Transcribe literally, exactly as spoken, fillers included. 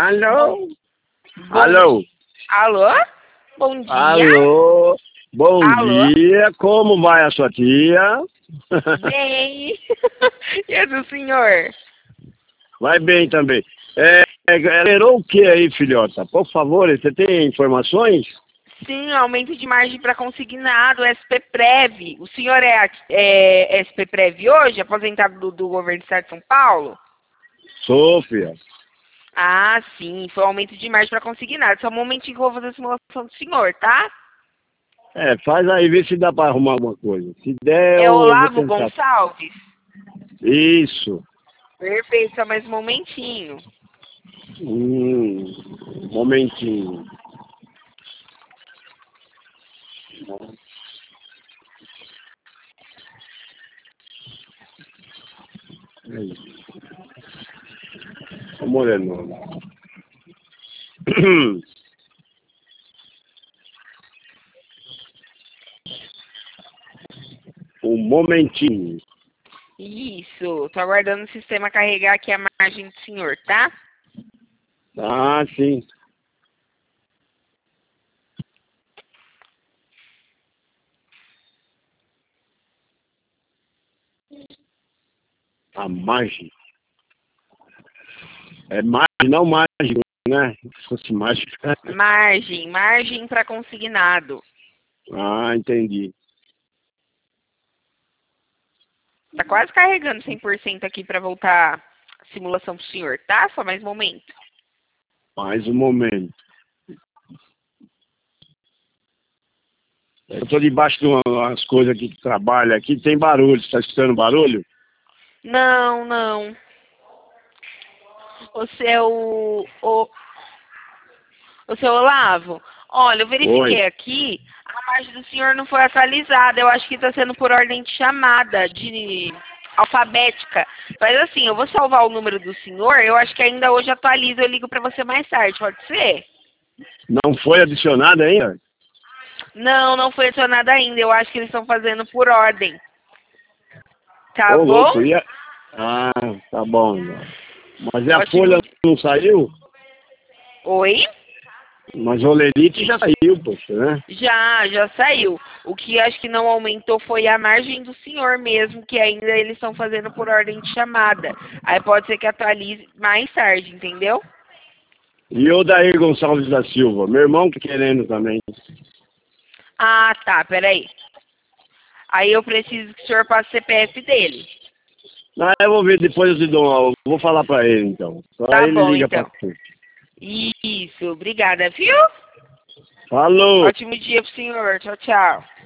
Alô? Bom Alô? Alô? Bom dia. Alô? Bom Alô? dia, como vai a sua tia? Bem. E a do senhor? Vai bem também. É, é, gerou o que aí, filhota? Por favor, você tem informações? Sim, aumento de margem para consignado, S P Prev. O senhor é, é S P Prev hoje, aposentado do, do governo do estado de São Paulo? Sou, filha. Ah, sim, foi um aumento de margem para consignado. Só um momentinho que eu vou fazer a simulação do senhor, tá? É, faz aí, vê se dá para arrumar alguma coisa. Se der, É eu vou Olavo tentar. Gonçalves? Isso. Perfeito, só mais um momentinho. Hum, momentinho. Aí. Ô, Moreno. Um momentinho. Isso, tô aguardando o sistema carregar aqui a margem do senhor, tá? Ah, sim. A margem. É margem, não mágico, né? Se fosse mágico. Margem, margem para consignado. Ah, entendi. Tá quase carregando cem por cento aqui para voltar a simulação pro senhor, tá? Só mais um momento. Mais um momento. Eu tô debaixo de umas coisas aqui que trabalham aqui. Tem barulho. Você tá escutando barulho? Não, não. O seu... O, o seu Olavo, olha, eu verifiquei Oi. aqui, a margem do senhor não foi atualizada. Eu acho que está sendo por ordem de chamada, de alfabética. Mas assim, eu vou salvar o número do senhor, eu acho que ainda hoje atualiza, eu ligo para você mais tarde, pode ser? Não foi adicionado ainda? Não, não foi adicionada ainda, eu acho que eles estão fazendo por ordem. Tá Ô, bom? louco. E a... Ah, tá bom. Mas e a Ótimo. folha não saiu? Oi? Mas o olerite já saiu, poxa, né? Já, já saiu. O que acho que não aumentou foi a margem do senhor mesmo, que ainda eles estão fazendo por ordem de chamada. Aí pode ser que atualize mais tarde, entendeu? E o Daí Gonçalves da Silva, meu irmão que querendo também. Ah, tá, peraí. Aí eu preciso que o senhor passe o C P F dele. Ah, eu vou ver, depois eu te dou uma... Vou falar pra ele, então. Só Tá ele bom, liga pra então. tu. Isso, obrigada, viu? Falou! Ótimo dia pro senhor. Tchau, tchau.